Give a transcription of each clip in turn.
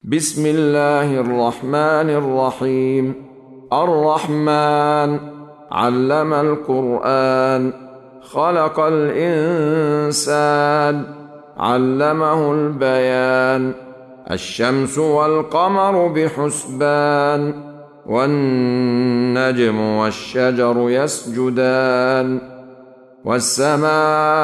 بسم الله الرحمن الرحيم. الرحمن علم القرآن، خلق الإنسان، علمه البيان. الشمس والقمر بحسبان، والنجم والشجر يسجدان. والسماء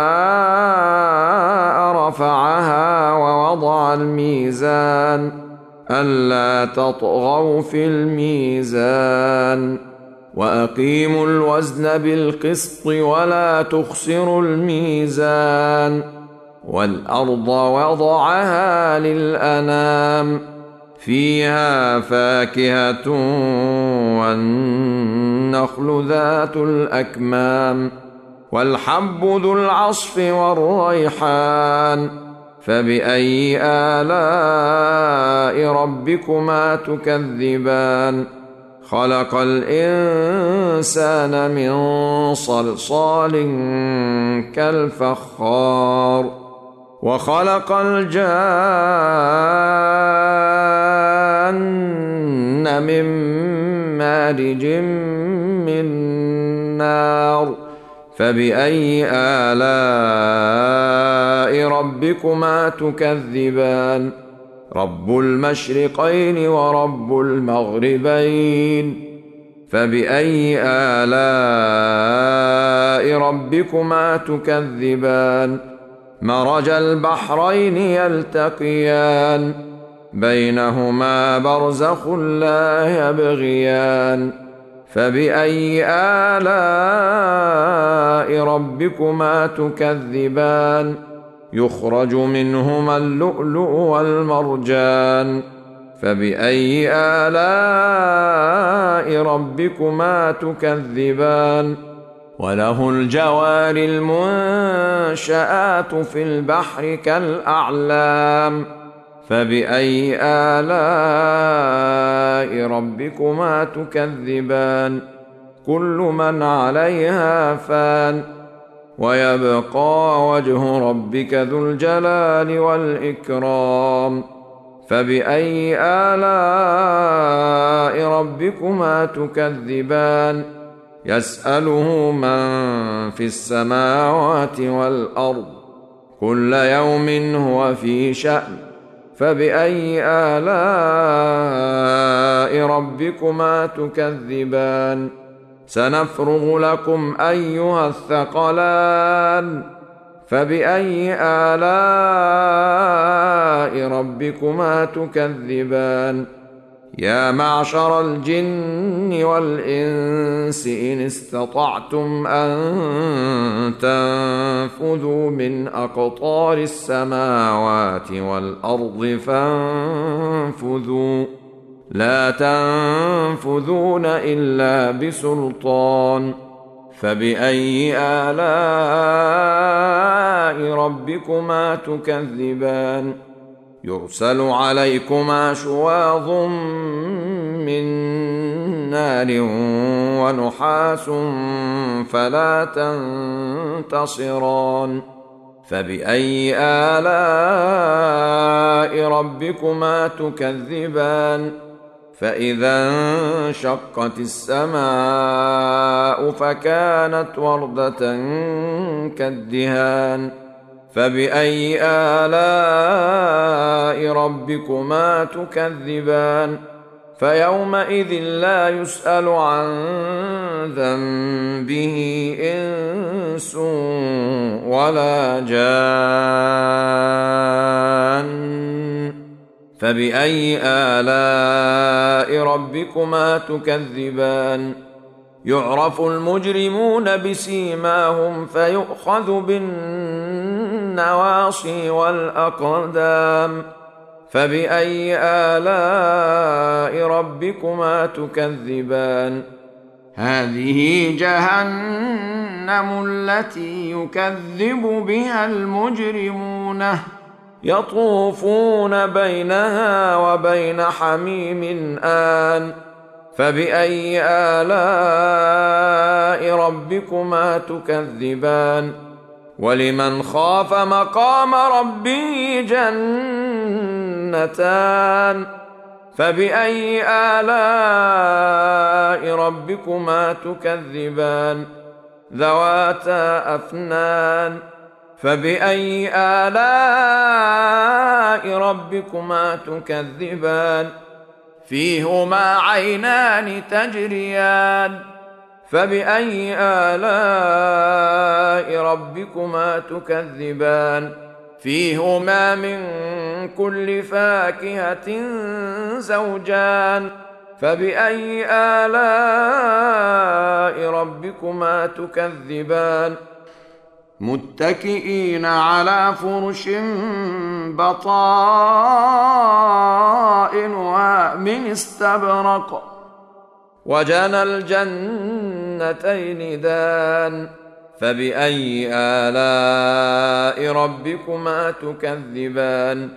رفعها ووضع الميزان، ألا تطغوا في الميزان. وأقيموا الوزن بالقسط ولا تخسروا الميزان. والأرض وضعها للأنام، فيها فاكهة والنخل ذات الأكمام، والحب ذو العصف والريحان. فبأي آلاء ربكما تكذبان؟ خلق الإنسان من صلصال كالفخار، وخلق الجان من مارج من نار. فبأي آلاء ربكما تكذبان؟ رب المشرقين ورب المغربين. فبأي آلاء ربكما تكذبان؟ مرج البحرين يلتقيان، بينهما برزخ لا يبغيان. فبأي آلاء ربكما تكذبان؟ يخرج منهما اللؤلؤ والمرجان. فبأي آلاء ربكما تكذبان؟ وله الجوار المنشآت في البحر كالأعلام. فبأي آلاء ربكما تكذبان؟ كل من عليها فان، ويبقى وجه ربك ذو الجلال والإكرام. فبأي آلاء ربكما تكذبان؟ يسأله من في السماوات والأرض، كل يوم هو في شأن. فبأي آلاء ربكما تكذبان؟ سنفرغ لكم أيها الثقلان. فبأي آلاء ربكما تكذبان؟ يا معشر الجن والإنس إن استطعتم أن تنفذوا من أقطار السماوات والأرض فانفذوا، لا تنفذون إلا بسلطان. فبأي آلاء ربكما تكذبان؟ يرسل عليكما شواظ من نار ونحاس فلا تنتصران. فبأي آلاء ربكما تكذبان؟ فإذا انشقت السماء فكانت وردة كالدهان. فبأي آلاء ربكما تكذبان؟ فيومئذ لا يسأل عن ذنبه إنس ولا جان. فبأي آلاء ربكما تكذبان؟ يعرف المجرمون بسيماهم فيؤخذ بالنواصي والأقدام. فبأي آلاء ربكما تكذبان؟ هذه جهنم التي يكذب بها المجرمون، يطوفون بينها وبين حميم آن. فبأي آلاء ربكما تكذبان؟ ولمن خاف مقام ربه جنتان، جنتان فبأي آلاء ربكما تكذبان ذواتا أفنان فبأي آلاء ربكما تكذبان فيهما عينان تجريان فبأي آلاء ربكما تكذبان فيهما من كل فاكهة زوجان فبأي آلاء ربكما تكذبان متكئين على فرش بطائنها من استبرق وجنى الجنتين دان فبأي آلاء ربكما تكذبان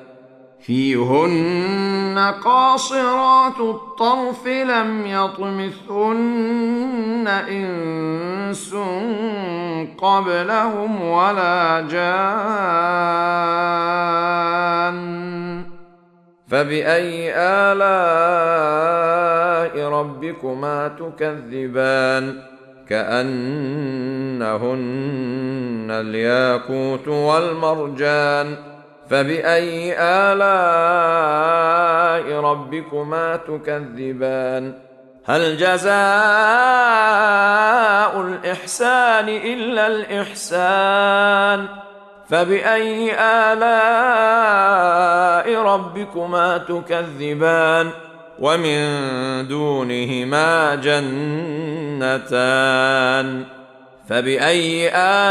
فيهن قاصرات الطرف لم يطمثهن إنس قبلهم ولا جان فبأي آلاء ربكما تكذبان كأنهن الياقوت والمرجان فبأي آلاء ربكما تكذبان هل جزاء الإحسان إلا الإحسان فبأي آلاء ربكما تكذبان ومن دونهما جنتان فبأي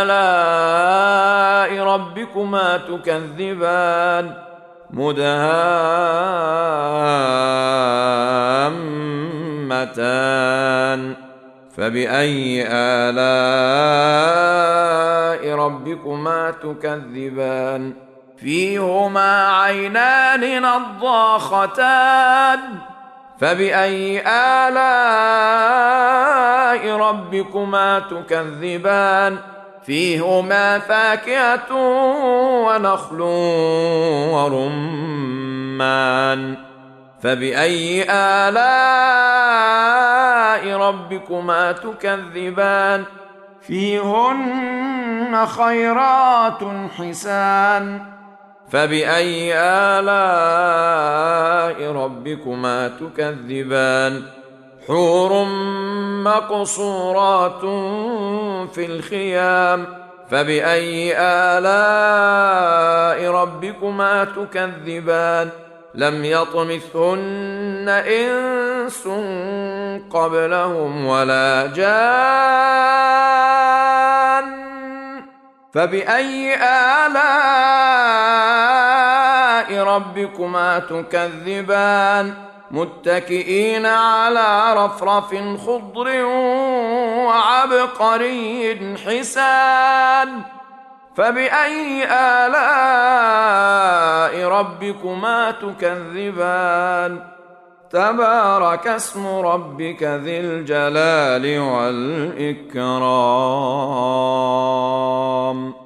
آلاء ربكما تكذبان مدهامتان فبأي آلاء ربكما تكذبان فيهما عينان نضاختان فبأي آلاء ربكما تكذبان فيهما فاكهة ونخل ورمان فبأي آلاء ربكما تكذبان فيهن خيرات حسان فبأي آلاء ربكما تكذبان حور مقصورات في الخيام فبأي آلاء ربكما تكذبان لم يطمثهن إنس قبلهم ولا جان فبأي آلاء ربكما تكذبان متكئين على رفرف خضر وعبقري حسان فبأي آلاء ربكما تكذبان تبارك اسم ربك ذي الجلال والإكرام